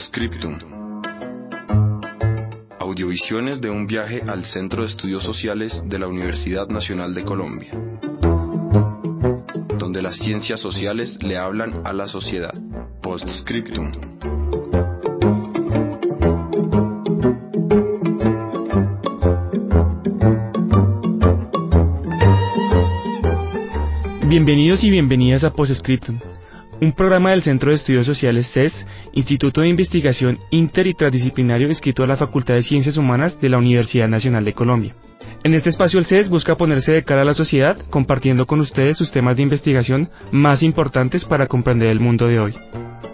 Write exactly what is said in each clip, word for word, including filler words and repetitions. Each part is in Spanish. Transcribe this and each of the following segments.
Postscriptum. Audiovisiones de un viaje al Centro de Estudios Sociales de la Universidad Nacional de Colombia, donde las ciencias sociales le hablan a la sociedad. Postscriptum. Bienvenidos y bienvenidas a Postscriptum, un programa del Centro de Estudios Sociales C E S, Instituto de Investigación Inter y Transdisciplinario inscrito a la Facultad de Ciencias Humanas de la Universidad Nacional de Colombia. En este espacio el C E S busca ponerse de cara a la sociedad, compartiendo con ustedes sus temas de investigación más importantes para comprender el mundo de hoy.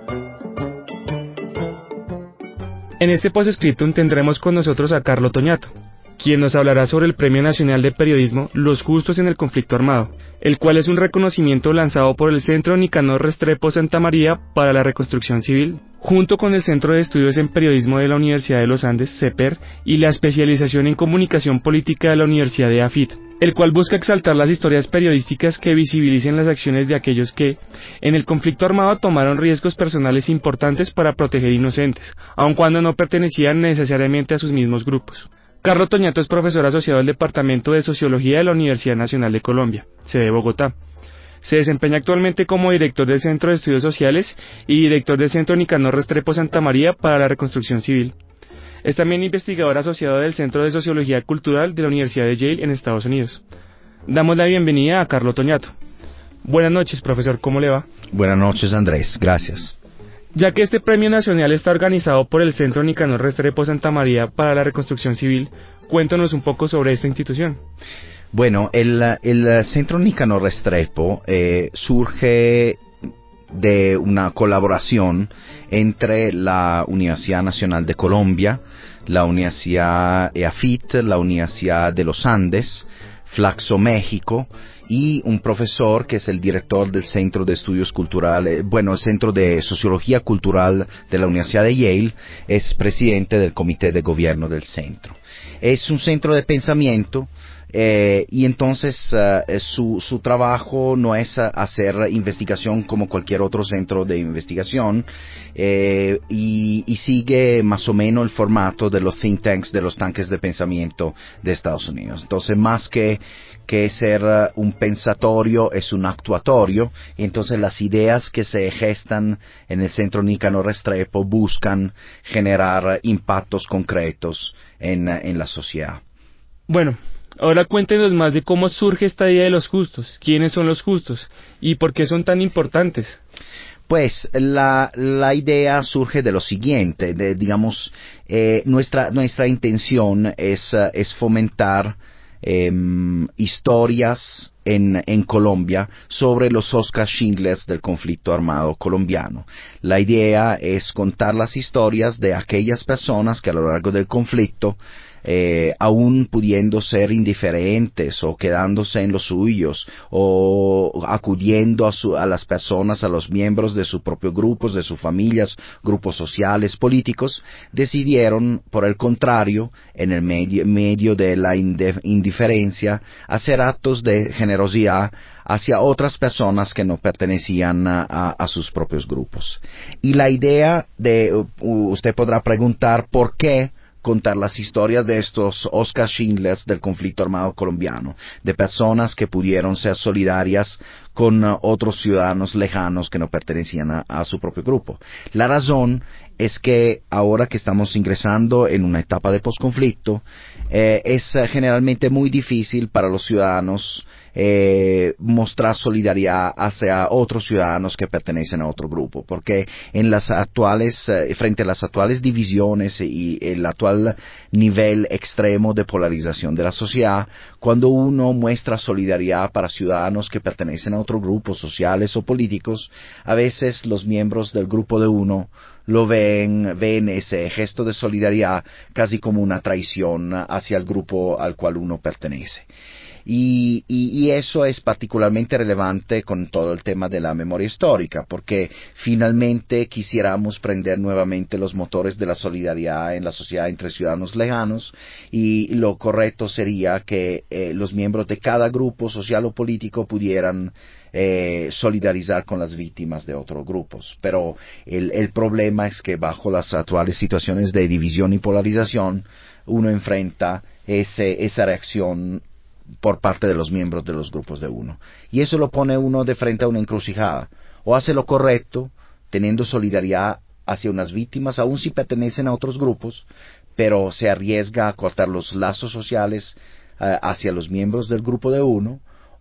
En este Postscriptum tendremos con nosotros a Carlo Toñato, quien nos hablará sobre el Premio Nacional de Periodismo Los Justos en el Conflicto Armado, el cual es un reconocimiento lanzado por el Centro Nicanor Restrepo Santa María para la Reconstrucción Civil, junto con el Centro de Estudios en Periodismo de la Universidad de los Andes, CEPER, y la especialización en Comunicación Política de la Universidad de AFIT, el cual busca exaltar las historias periodísticas que visibilicen las acciones de aquellos que, en el conflicto armado, tomaron riesgos personales importantes para proteger inocentes, aun cuando no pertenecían necesariamente a sus mismos grupos. Carlo Toñato es profesor asociado del Departamento de Sociología de la Universidad Nacional de Colombia, sede Bogotá. Se desempeña actualmente como director del Centro de Estudios Sociales y director del Centro Nicanor Restrepo Santa María para la Reconstrucción Civil. Es también investigador asociado del Centro de Sociología Cultural de la Universidad de Yale en Estados Unidos. Damos la bienvenida a Carlo Toñato. Buenas noches, profesor, ¿cómo le va? Buenas noches, Andrés, gracias. Ya que este premio nacional está organizado por el Centro Nicanor Restrepo Santa María para la Reconstrucción Civil, cuéntanos un poco sobre esta institución. Bueno, el, el Centro Nicanor Restrepo eh, surge de una colaboración entre la Universidad Nacional de Colombia, la Universidad EAFIT, la Universidad de los Andes, Flaxo México, y un profesor que es el director del Centro de Estudios Culturales, bueno, el Centro de Sociología Cultural de la Universidad de Yale, es presidente del comité de gobierno del centro. Es un centro de pensamiento eh, y entonces uh, su, su trabajo no es hacer investigación como cualquier otro centro de investigación eh, y, y sigue más o menos el formato de los think tanks, de los tanques de pensamiento de Estados Unidos. Entonces, más que que ser uh, un pensatorio es un actuatorio, y entonces las ideas que se gestan en el Centro Nicanor Restrepo buscan generar uh, impactos concretos en, uh, en la sociedad. Bueno, ahora cuéntenos más de cómo surge esta idea de los justos, quiénes son los justos y por qué son tan importantes. Pues la, la idea surge de lo siguiente, de, digamos, eh, nuestra, nuestra intención es, uh, es fomentar Eh, historias en, en Colombia sobre los Oskar Schindler del conflicto armado colombiano. La idea es contar las historias de aquellas personas que a lo largo del conflicto, eh, aún pudiendo ser indiferentes o quedándose en los suyos o acudiendo a, su, a las personas, a los miembros de sus propios grupos, de sus familias, grupos sociales, políticos, decidieron, por el contrario, en el medio, medio de la indiferencia, hacer actos de generosidad hacia otras personas que no pertenecían a, a, a sus propios grupos. Y la idea de, uh, usted podrá preguntar por qué contar las historias de estos Oskar Schindler del conflicto armado colombiano, de personas que pudieron ser solidarias con uh, otros ciudadanos lejanos que no pertenecían a, a su propio grupo. La razón es que ahora que estamos ingresando en una etapa de posconflicto, eh, es uh, generalmente muy difícil para los ciudadanos eh, mostrar solidaridad hacia otros ciudadanos que pertenecen a otro grupo, porque en las actuales, eh, frente a las actuales divisiones y el actual nivel extremo de polarización de la sociedad, cuando uno muestra solidaridad para ciudadanos que pertenecen a otros grupos sociales o políticos, a veces los miembros del grupo de uno lo ven, ven ese gesto de solidaridad casi como una traición hacia el grupo al cual uno pertenece. Y, y, y eso es particularmente relevante con todo el tema de la memoria histórica, porque finalmente quisiéramos prender nuevamente los motores de la solidaridad en la sociedad entre ciudadanos lejanos, y lo correcto sería que eh, los miembros de cada grupo social o político pudieran eh, solidarizar con las víctimas de otros grupos. Pero el, el problema es que bajo las actuales situaciones de división y polarización, uno enfrenta ese, esa reacción por parte de los miembros de los grupos de uno. Y eso lo pone uno de frente a una encrucijada. O hace lo correcto, teniendo solidaridad hacia unas víctimas, aun si pertenecen a otros grupos, pero se arriesga a cortar los lazos sociales eh, hacia los miembros del grupo de uno,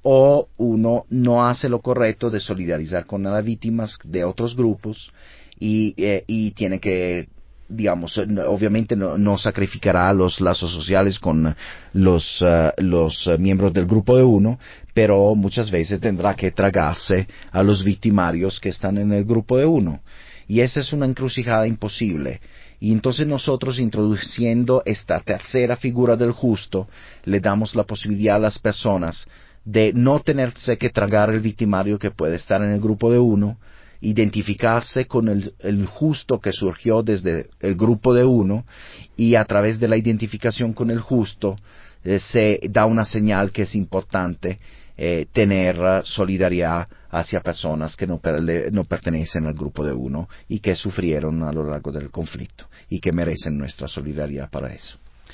o uno no hace lo correcto de solidarizar con las víctimas de otros grupos y, eh, y tiene que, digamos, obviamente no, no sacrificará los lazos sociales con los, uh, los uh, miembros del grupo de uno, pero muchas veces tendrá que tragarse a los victimarios que están en el grupo de uno. Y esa es una encrucijada imposible. Y entonces nosotros, introduciendo esta tercera figura del justo, le damos la posibilidad a las personas de no tenerse que tragar el victimario que puede estar en el grupo de uno, identificarse con el, el justo que surgió desde el grupo de uno, y a través de la identificación con el justo eh, se da una señal que es importante eh, tener uh, solidaridad hacia personas que no, per, no pertenecen al grupo de uno y que sufrieron a lo largo del conflicto y que merecen nuestra solidaridad para eso.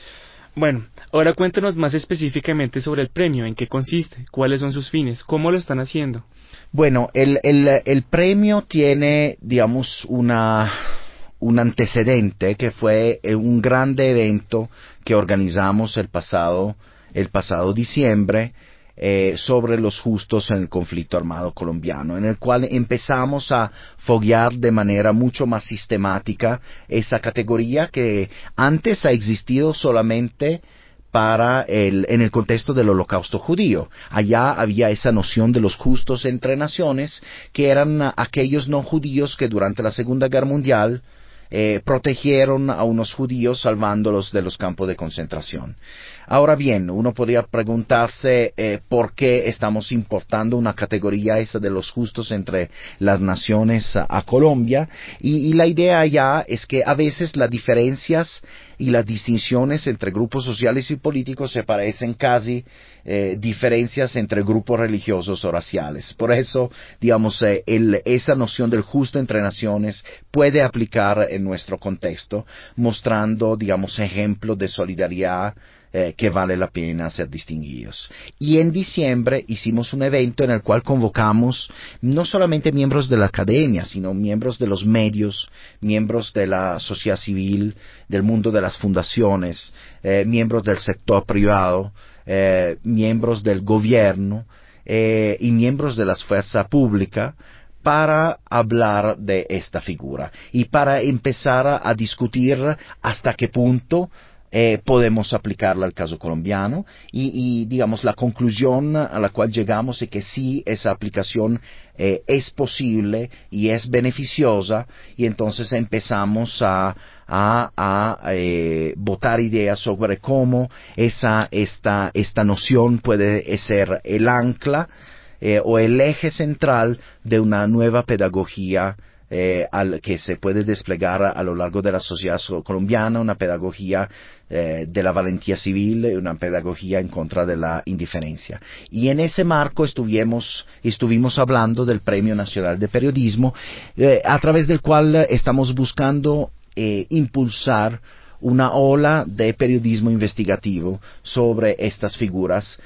Bueno, ahora cuéntanos más específicamente sobre el premio, en qué consiste, cuáles son sus fines, cómo lo están haciendo. Bueno, el, el, el premio tiene, digamos, una, un antecedente que fue un grande evento que organizamos el pasado, el pasado diciembre, eh, sobre los justos en el conflicto armado colombiano, en el cual empezamos a foguear de manera mucho más sistemática esa categoría que antes ha existido solamente para el, en el contexto del holocausto judío. Allá había esa noción de los justos entre naciones, que eran aquellos no judíos que durante la Segunda Guerra Mundial eh, protegieron a unos judíos salvándolos de los campos de concentración. Ahora bien, uno podría preguntarse eh, por qué estamos importando una categoría esa de los justos entre las naciones a, a Colombia, y, y la idea ya es que a veces las diferencias y las distinciones entre grupos sociales y políticos se parecen casi eh, diferencias entre grupos religiosos o raciales. Por eso, digamos, eh, el, esa noción del justo entre naciones puede aplicar en nuestro contexto, mostrando, digamos, ejemplos de solidaridad Eh, que vale la pena ser distinguidos. Y en diciembre hicimos un evento en el cual convocamos no solamente miembros de la academia, sino miembros de los medios, miembros de la sociedad civil, del mundo de las fundaciones, eh, miembros del sector privado, eh, miembros del gobierno eh, y miembros de la fuerza pública, para hablar de esta figura y para empezar a, a discutir hasta qué punto Eh, podemos aplicarla al caso colombiano, y, y digamos la conclusión a la cual llegamos es que sí, esa aplicación eh, es posible y es beneficiosa, y entonces empezamos a, a, a eh, botar ideas sobre cómo esa, esta, esta noción puede ser el ancla eh, o el eje central de una nueva pedagogía Eh, al, que se puede desplegar a, a lo largo de la sociedad colombiana, una pedagogía eh, de la valentía civil, una pedagogía en contra de la indiferencia. Y en ese marco estuvimos, estuvimos hablando del Premio Nacional de Periodismo, eh, a través del cual estamos buscando eh, impulsar una ola de periodismo investigativo sobre estas figuras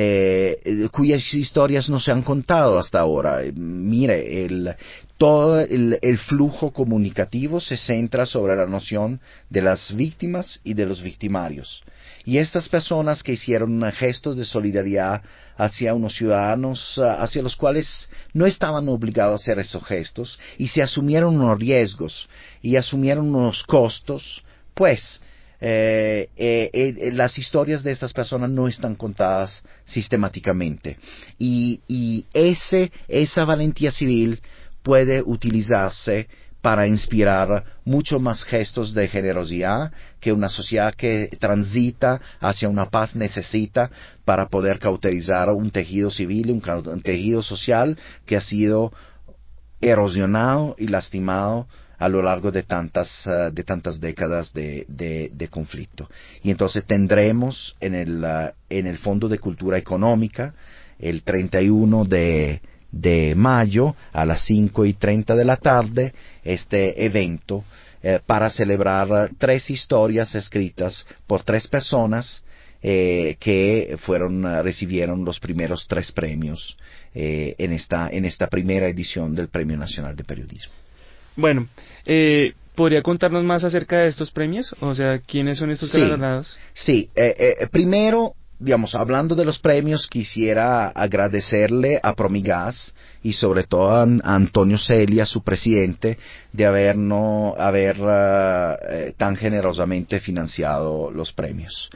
eh, cuyas historias no se han contado hasta ahora. Mire, el, todo el, el flujo comunicativo se centra sobre la noción de las víctimas y de los victimarios. Y estas personas que hicieron gestos de solidaridad hacia unos ciudadanos hacia los cuales no estaban obligados a hacer esos gestos, y se asumieron unos riesgos y asumieron unos costos, pues eh, eh, eh, las historias de estas personas no están contadas sistemáticamente, y, y ese, esa valentía civil puede utilizarse para inspirar mucho más gestos de generosidad que una sociedad que transita hacia una paz necesita para poder cauterizar un tejido civil, un, un tejido social que ha sido erosionado y lastimado a lo largo de tantas, uh, de tantas décadas de, de, de conflicto. Y entonces tendremos en el, uh, en el Fondo de Cultura Económica el treinta y uno de, de mayo a las cinco y treinta de la tarde este evento eh, para celebrar tres historias escritas por tres personas eh, que fueron, uh, recibieron los primeros tres premios eh, en, esta, en esta primera edición del Premio Nacional de Periodismo. Bueno, eh, ¿podría contarnos más acerca de estos premios? O sea, ¿quiénes son estos sí, galardonados? Sí, eh, eh, primero, digamos, hablando de los premios, quisiera agradecerle a Promigas y sobre todo a, a Antonio Celia, su presidente, de habernos, haber uh, eh, tan generosamente financiado los premios.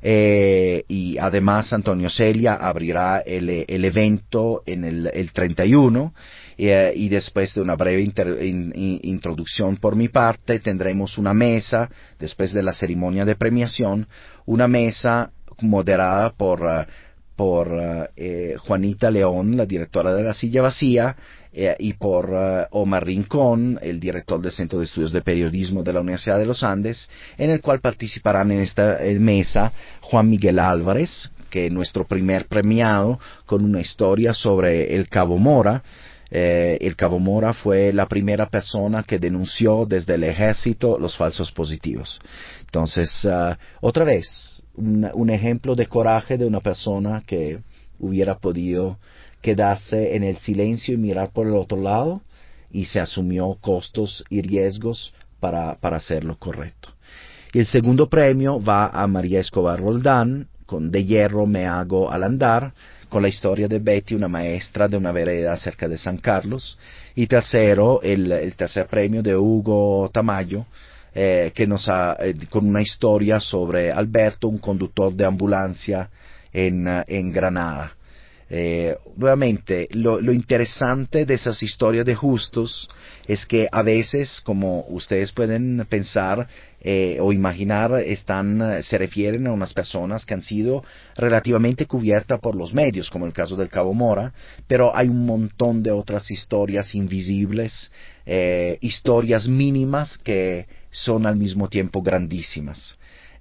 Eh, y además Antonio Celia abrirá el, el evento en el, el treinta y uno. Eh, y después de una breve inter, in, in, introducción por mi parte, tendremos una mesa, después de la ceremonia de premiación, una mesa moderada por, uh, por uh, eh, Juanita León, la directora de La Silla Vacía, eh, y por uh, Omar Rincón, el director del Centro de Estudios de Periodismo de la Universidad de los Andes, en el cual participarán en esta eh, mesa Juan Miguel Álvarez, que es nuestro primer premiado, con una historia sobre el Cabo Mora. Eh, el Cabo Mora fue la primera persona que denunció desde el ejército los falsos positivos. Entonces, uh, otra vez, un, un ejemplo de coraje de una persona que hubiera podido quedarse en el silencio y mirar por el otro lado, y se asumió costos y riesgos para, para hacer lo correcto. Y el segundo premio va a María Escobar Roldán, con De hierro me hago al andar, con la historia de Betty, una maestra de una vereda cerca de San Carlos. Y tercero, el, el tercer premio de Hugo Tamayo, eh, que nos ha, eh, con una historia sobre Alberto, un conductor de ambulancia en, uh, en Granada. Eh, nuevamente, lo, lo interesante de esas historias de justos es que a veces, como ustedes pueden pensar eh, o imaginar, están, se refieren a unas personas que han sido relativamente cubiertas por los medios, como el caso del Cabo Mora, pero hay un montón de otras historias invisibles, eh, historias mínimas que son al mismo tiempo grandísimas,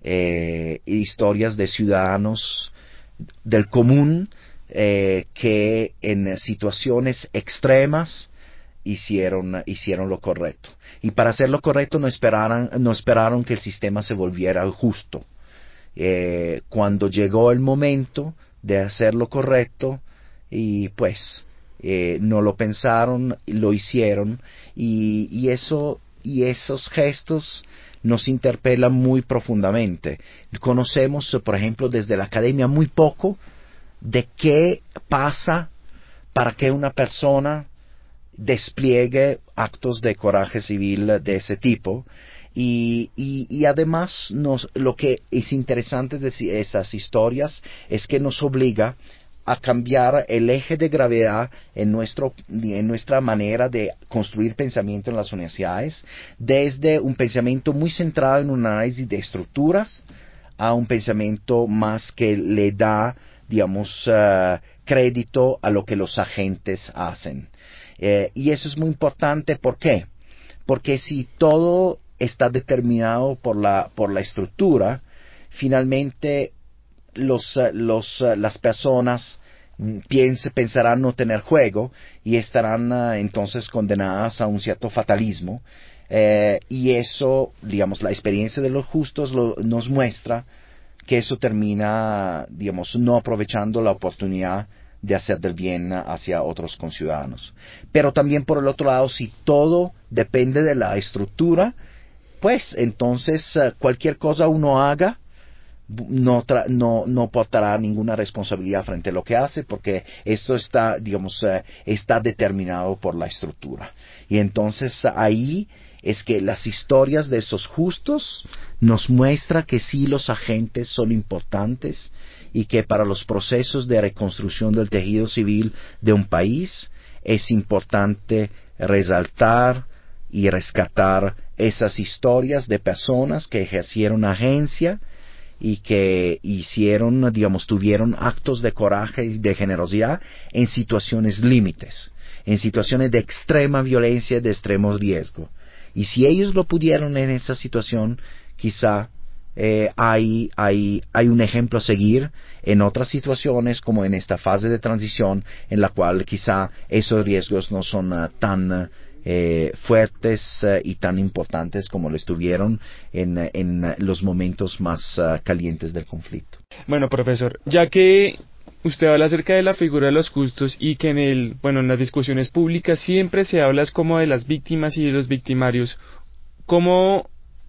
eh, historias de ciudadanos del común, Eh, que en situaciones extremas hicieron, hicieron lo correcto. Y para hacer lo correcto no esperaron, no esperaron que el sistema se volviera justo. Eh, cuando llegó el momento de hacer lo correcto, y pues eh, no lo pensaron, lo hicieron, y, y, eso, y esos gestos nos interpelan muy profundamente. Conocemos, por ejemplo, desde la academia muy poco de qué pasa para que una persona despliegue actos de coraje civil de ese tipo, y, y, y además nos, lo que es interesante de esas historias es que nos obliga a cambiar el eje de gravedad en, nuestro, en nuestra manera de construir pensamiento en las universidades, desde un pensamiento muy centrado en un análisis de estructuras a un pensamiento más que le da, digamos, uh, crédito a lo que los agentes hacen. Eh, y eso es muy importante, ¿por qué? Porque si todo está determinado por la, por la estructura, finalmente los, uh, los, uh, las personas piense, pensarán no tener juego y estarán uh, entonces condenadas a un cierto fatalismo. Eh, y eso, digamos, la experiencia de los justos lo, nos muestra que eso termina, digamos, no aprovechando la oportunidad de hacer del bien hacia otros conciudadanos. Pero también por el otro lado, si todo depende de la estructura, pues entonces uh, cualquier cosa uno haga no, tra no, no portará ninguna responsabilidad frente a lo que hace, porque esto está, digamos, uh, está determinado por la estructura. Y entonces uh, ahí es que las historias de esos justos nos muestra que sí, los agentes son importantes y que para los procesos de reconstrucción del tejido civil de un país es importante resaltar y rescatar esas historias de personas que ejercieron agencia y que hicieron, digamos, tuvieron actos de coraje y de generosidad en situaciones límites, en situaciones de extrema violencia y de extremo riesgo. Y si ellos lo pudieron en esa situación, quizá eh, hay, hay, hay un ejemplo a seguir en otras situaciones, como en esta fase de transición, en la cual quizá esos riesgos no son uh, tan uh, eh, fuertes uh, y tan importantes como lo estuvieron en, en uh, los momentos más uh, calientes del conflicto. Bueno, profesor, ya que usted habla acerca de la figura de los justos y que en el, bueno, en las discusiones públicas siempre se habla como de las víctimas y de los victimarios, ¿cómo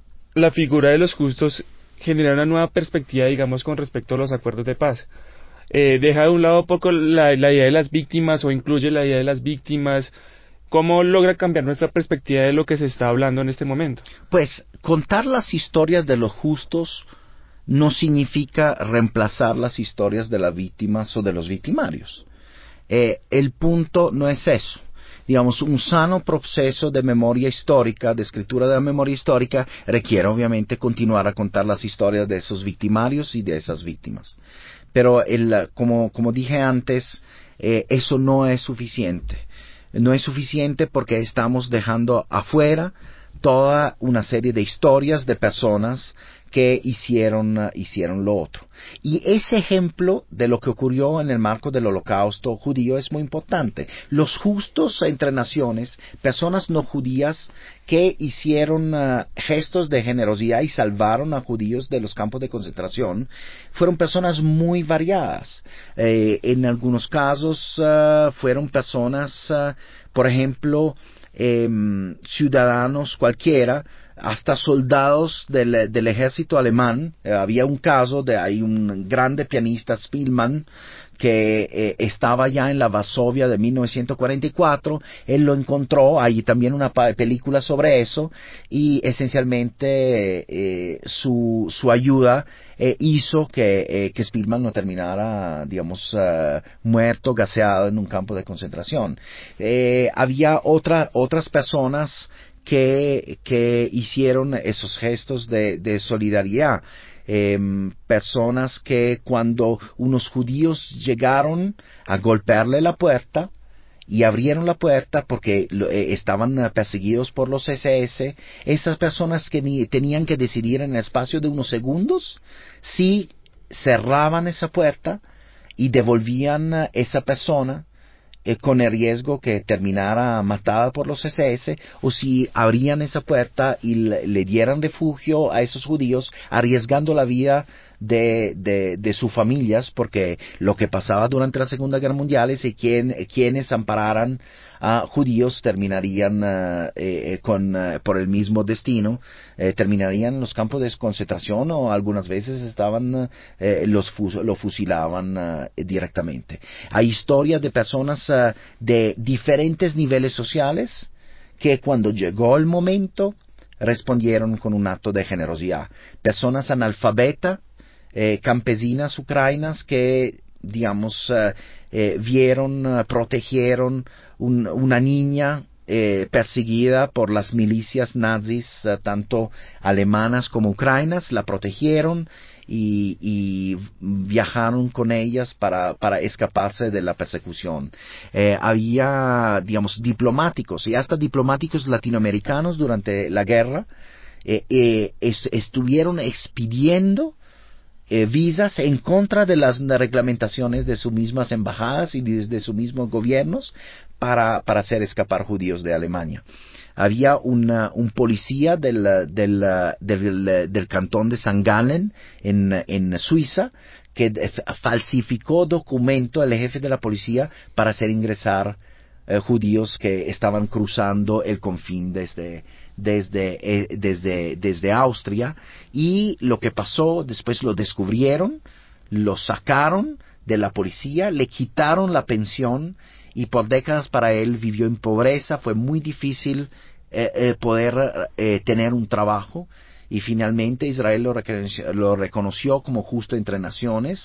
la figura de los justos genera una nueva perspectiva, digamos, con respecto a los acuerdos de paz? Eh, deja de un lado un poco la, la idea de las víctimas o incluye la idea de las víctimas. ¿Cómo logra cambiar nuestra perspectiva de lo que se está hablando en este momento? Pues contar las historias de los justos no significa reemplazar las historias de las víctimas o de los victimarios. Eh, el punto no es eso. Digamos, un sano proceso de memoria histórica, de escritura de la memoria histórica, requiere obviamente continuar a contar las historias de esos victimarios y de esas víctimas. Pero el, como, como dije antes, eh, eso no es suficiente. No es suficiente porque estamos dejando afuera toda una serie de historias de personas que hicieron, uh, hicieron lo otro. Y ese ejemplo de lo que ocurrió en el marco del holocausto judío es muy importante. Los justos entre naciones, personas no judías que hicieron uh, gestos de generosidad y salvaron a judíos de los campos de concentración, fueron personas muy variadas. Eh, en algunos casos uh, fueron personas, uh, por ejemplo, Eh, ciudadanos cualquiera, hasta soldados del, del ejército alemán. Eh, había un caso de hay un grande pianista, Spielmann, que eh, estaba ya en la Varsovia de mil novecientos cuarenta y cuatro, él lo encontró, hay también una película sobre eso, y esencialmente eh, su, su ayuda eh, hizo que, eh, que Spielmann no terminara, digamos, uh, muerto, gaseado en un campo de concentración. Eh, había otra, otras personas que, que hicieron esos gestos de, de solidaridad. Eh, personas que cuando unos judíos llegaron a golpearle la puerta y abrieron la puerta porque eh, estaban uh, perseguidos por los ese ese, esas personas que ni, tenían que decidir en el espacio de unos segundos si cerraban esa puerta y devolvían a esa persona Eh, con el riesgo que terminara matada por los ese ese, o si abrían esa puerta y le, le dieran refugio a esos judíos, arriesgando la vida de, de, de sus familias, porque lo que pasaba durante la Segunda Guerra Mundial es que quien, quienes ampararan a judíos terminarían uh, eh, con, uh, por el mismo destino, eh, terminarían en los campos de concentración o algunas veces estaban uh, eh, los fus lo fusilaban uh, directamente. Hay historias de personas uh, de diferentes niveles sociales que cuando llegó el momento respondieron con un acto de generosidad. Personas analfabetas, eh, campesinas ucranianas que digamos, uh, eh, vieron, uh, protegieron un, una niña eh, perseguida por las milicias nazis, uh, tanto alemanas como ucranianas, la protegieron y, y viajaron con ellas para, para escaparse de la persecución. Eh, había, digamos, diplomáticos y hasta diplomáticos latinoamericanos durante la guerra eh, eh, est estuvieron expidiendo Eh, visas en contra de las reglamentaciones de sus mismas embajadas y de, de sus mismos gobiernos para, para hacer escapar judíos de Alemania. Había una, un policía del, del, del, del cantón de Sankt Gallen en, en Suiza que falsificó documento al jefe de la policía para hacer ingresar eh, judíos que estaban cruzando el confín desde Desde, eh, desde, desde Austria, y lo que pasó, después lo descubrieron, lo sacaron de la policía, le quitaron la pensión y por décadas para él vivió en pobreza, fue muy difícil eh, eh, poder eh, tener un trabajo y finalmente Israel lo reconoció, lo reconoció como justo entre naciones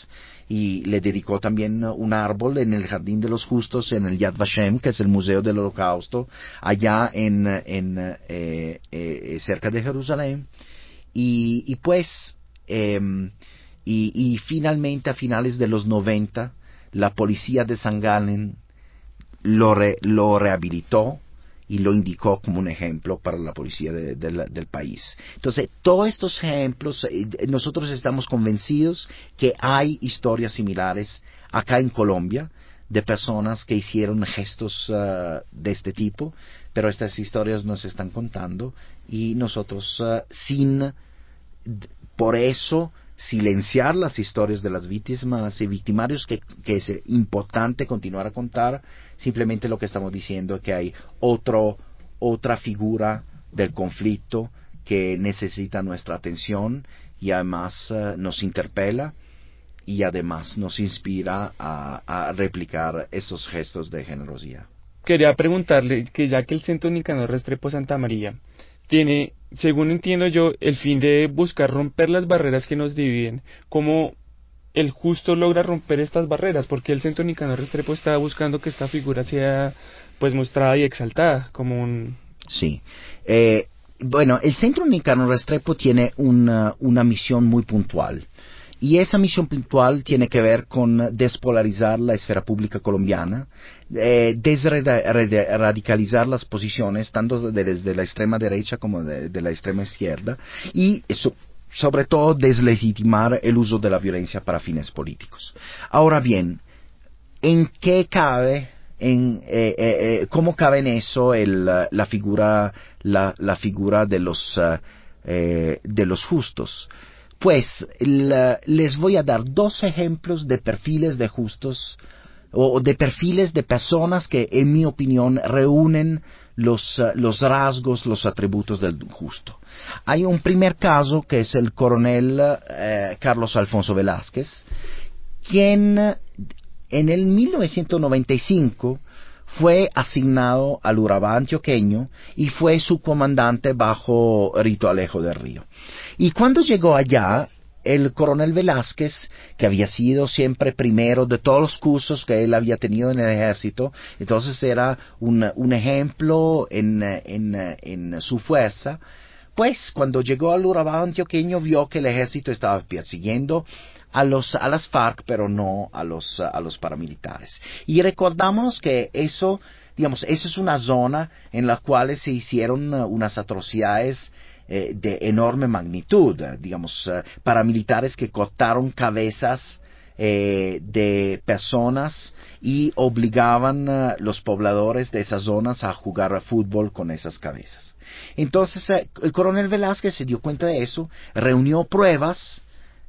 y le dedicó también un árbol en el Jardín de los Justos, en el Yad Vashem, que es el Museo del Holocausto, allá en, en eh, eh, cerca de Jerusalén. Y, y pues, eh, y, y finalmente a finales de los noventa, la policía de San Gallen lo, re, lo rehabilitó y lo indicó como un ejemplo para la policía de, de la, del país. Entonces, todos estos ejemplos, eh, nosotros estamos convencidos que hay historias similares acá en Colombia, de personas que hicieron gestos uh, de este tipo, pero estas historias nos están contando y nosotros uh, sin, por eso, silenciar las historias de las víctimas y victimarios, que, que es importante continuar a contar. Simplemente lo que estamos diciendo es que hay otro, otra figura del conflicto que necesita nuestra atención y además uh, nos interpela y además nos inspira a, a replicar esos gestos de generosidad. Quería preguntarle que ya que el Centro Nicanor Restrepo Santa María tiene, según entiendo yo, el fin de buscar romper las barreras que nos dividen, ¿cómo el justo logra romper estas barreras? Porque el Centro Nicanor Restrepo está buscando que esta figura sea pues mostrada y exaltada como un... Sí. Eh, bueno, el Centro Nicanor Restrepo tiene una, una misión muy puntual. Y esa misión puntual tiene que ver con despolarizar la esfera pública colombiana, eh, desradicalizar las posiciones, tanto desde la extrema derecha como de, de la extrema izquierda, y eso, sobre todo deslegitimar el uso de la violencia para fines políticos. Ahora bien, ¿en qué cabe, en, eh, eh, cómo cabe en eso el, la figura, la, la figura de los, uh, eh, de los justos? Pues la, les voy a dar dos ejemplos de perfiles de justos o de perfiles de personas que, en mi opinión, reúnen los, uh, los rasgos, los atributos del justo. Hay un primer caso que es el coronel uh, Carlos Alfonso Velázquez, quien en el mil novecientos noventa y cinco fue asignado al Urabá antioqueño y fue su comandante bajo Rito Alejo del Río. Y cuando llegó allá, el coronel Velázquez, que había sido siempre primero de todos los cursos que él había tenido en el ejército, entonces era un, un ejemplo en, en, en su fuerza, pues cuando llegó al Urabá antioqueño vio que el ejército estaba persiguiendo a los a las FARC, pero no a los a los paramilitares. Y recordamos que eso, digamos, eso es una zona en la cual se hicieron uh, unas atrocidades eh, de enorme magnitud, uh, digamos, uh, paramilitares que cortaron cabezas eh, de personas y obligaban uh, los pobladores de esas zonas a jugar a fútbol con esas cabezas. Entonces, uh, el coronel Velázquez se dio cuenta de eso, reunió pruebas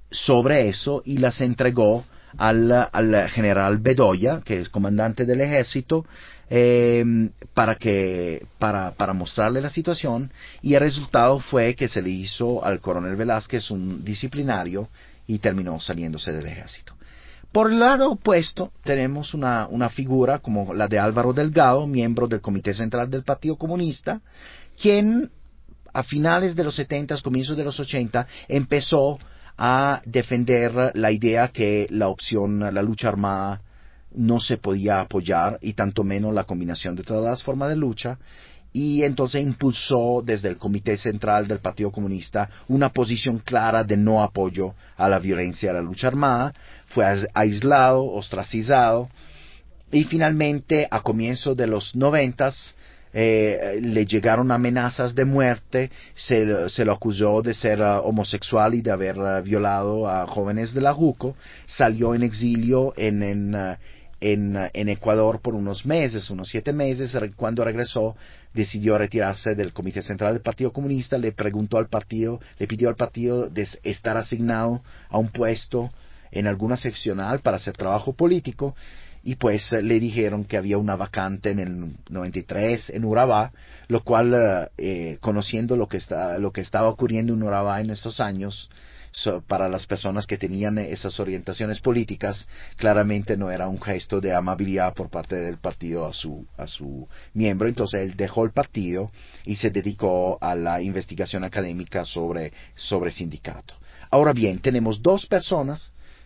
sobre eso y las entregó al, al general Bedoya, que es comandante del ejército, eh, para que para, para mostrarle la situación, y el resultado fue que se le hizo al coronel Velázquez un disciplinario y terminó saliéndose del ejército. Por el lado opuesto tenemos una, una figura como la de Álvaro Delgado, miembro del Comité Central del Partido Comunista, quien a finales de los setenta, comienzos de los ochenta, empezó a defender la idea que la opción, la lucha armada, no se podía apoyar, y tanto menos la combinación de todas las formas de lucha, y entonces impulsó desde el Comité Central del Partido Comunista una posición clara de no apoyo a la violencia, a la lucha armada. Fue aislado, ostracizado, y finalmente a comienzos de los noventas Eh, le llegaron amenazas de muerte, se, se lo acusó de ser uh, homosexual y de haber uh, violado a jóvenes de la JUCO, salió en exilio en, en, uh, en, uh, en Ecuador por unos meses, unos siete meses. Cuando regresó decidió retirarse del Comité Central del Partido Comunista, le preguntó al partido, le pidió al partido de estar asignado a un puesto en alguna seccional para hacer trabajo político. Y pues le dijeron que había una vacante en el noventa y tres en Urabá, lo cual, eh, conociendo lo que, está, lo que estaba ocurriendo en Urabá en estos años, so, para las personas que tenían esas orientaciones políticas, claramente no era un gesto de amabilidad por parte del partido a su, a su miembro. Entonces él dejó el partido y se dedicó a la investigación académica sobre, sobre sindicato. Ahora bien, tenemos dos personas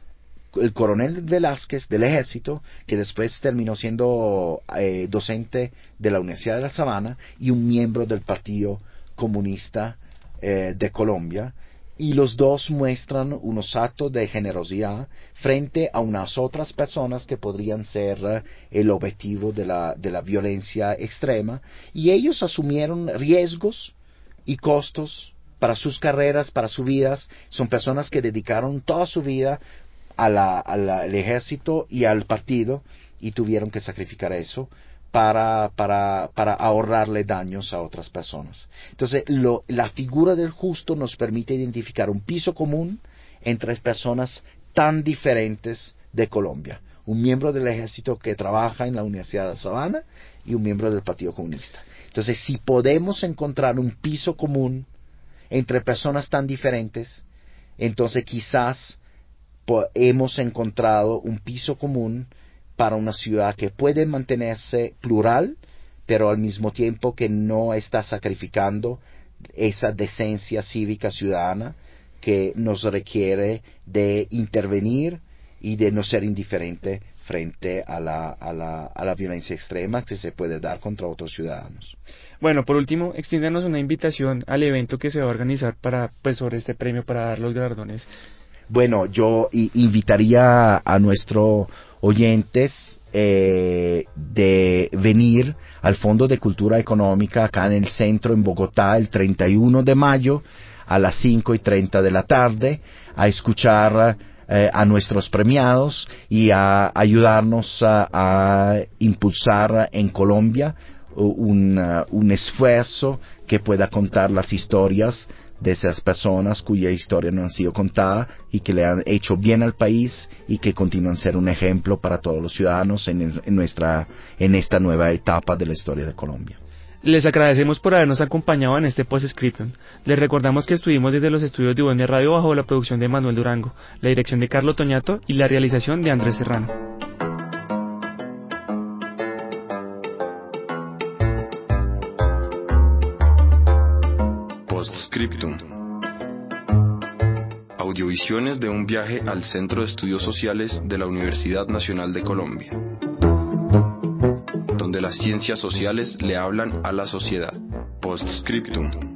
el coronel Velázquez del ejército, que después terminó siendo eh, docente de la Universidad de La Sabana, y un miembro del Partido Comunista eh, de Colombia, y los dos muestran unos actos de generosidad frente a unas otras personas que podrían ser uh, el objetivo de la, de la violencia extrema, y ellos asumieron riesgos y costos para sus carreras, para sus vidas. Son personas que dedicaron toda su vida a la, a la, al ejército y al partido, y tuvieron que sacrificar eso para, para, para ahorrarle daños a otras personas. Entonces, lo, la figura del justo nos permite identificar un piso común entre personas tan diferentes de Colombia. Un miembro del ejército que trabaja en la Universidad de La Sabana y un miembro del Partido Comunista. Entonces, si podemos encontrar un piso común entre personas tan diferentes, entonces quizás po- hemos encontrado un piso común para una ciudad que puede mantenerse plural, pero al mismo tiempo que no está sacrificando esa decencia cívica ciudadana que nos requiere de intervenir y de no ser indiferente frente a la, a la, a la violencia extrema que se puede dar contra otros ciudadanos. Bueno, por último, extiéndanos una invitación al evento que se va a organizar para, pues, sobre este premio, para dar los galardones. Bueno, yo i- invitaría a nuestros oyentes eh, de venir al Fondo de Cultura Económica acá en el centro en Bogotá el treinta y uno de mayo a las cinco y treinta de la tarde a escuchar eh, a nuestros premiados y a ayudarnos a, a impulsar en Colombia un, uh, un esfuerzo que pueda contar las historias de esas personas cuya historia no han sido contada y que le han hecho bien al país y que continúan a ser un ejemplo para todos los ciudadanos en, el, en, nuestra, en esta nueva etapa de la historia de Colombia. Les agradecemos por habernos acompañado en este Postscriptum. Les recordamos que estuvimos desde los estudios de U N Radio bajo la producción de Manuel Durango, la dirección de Carlos Toñato y la realización de Andrés Serrano. Postscriptum. Audiovisiones de un viaje al Centro de Estudios Sociales de la Universidad Nacional de Colombia, donde las ciencias sociales le hablan a la sociedad. Postscriptum.